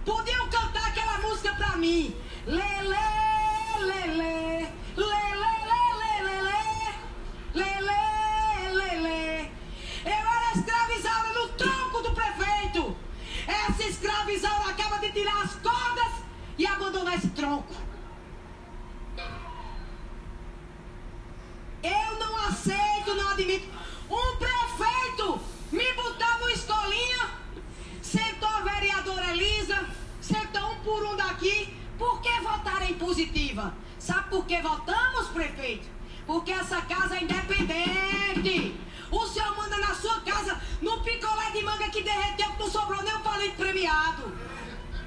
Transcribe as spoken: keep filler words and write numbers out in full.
podiam cantar aquela música pra mim. Lele, lele, lele, lele, lele, lele. Eu era escravizada no tronco do prefeito. Essa escravizada acaba de tirar as cordas e abandonar esse tronco. Eu não aceito, não admito. Um prefeito me botar numa escolinha, sentou a vereadora Elisa, sentou um por um daqui. Por que votaram em positiva? Sabe por que votamos, prefeito? Porque essa casa é independente. O senhor manda na sua casa no picolé de manga que derreteu, que não sobrou nem um palito premiado.